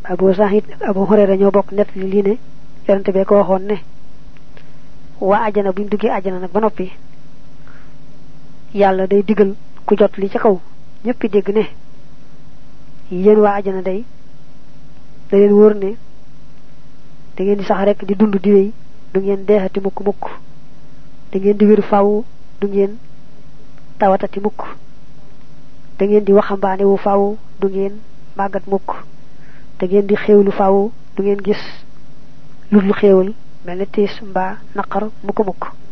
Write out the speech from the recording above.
Abu Sa'id Abu Hurayra ñoo bokk net li ne yonente be ko waxoon ne waa ajana buñ duggee ajana nag ba noppi yàlla day digal ku jot li ci kaw ñëpp dégg ne yéen waa ajana day da leen wóor ne da ngeen di sax rek di dund di wéy du ngeen deexati mukk mukk da ngeen di wér faaw du ngeen tawatati mukk da ngeen di waxambaane wu faaw du ngeen màggat mukk da ngeen di xéewlu faaw du ngeen gis lu xéewal melni tiis mbaa naqar mukk mukk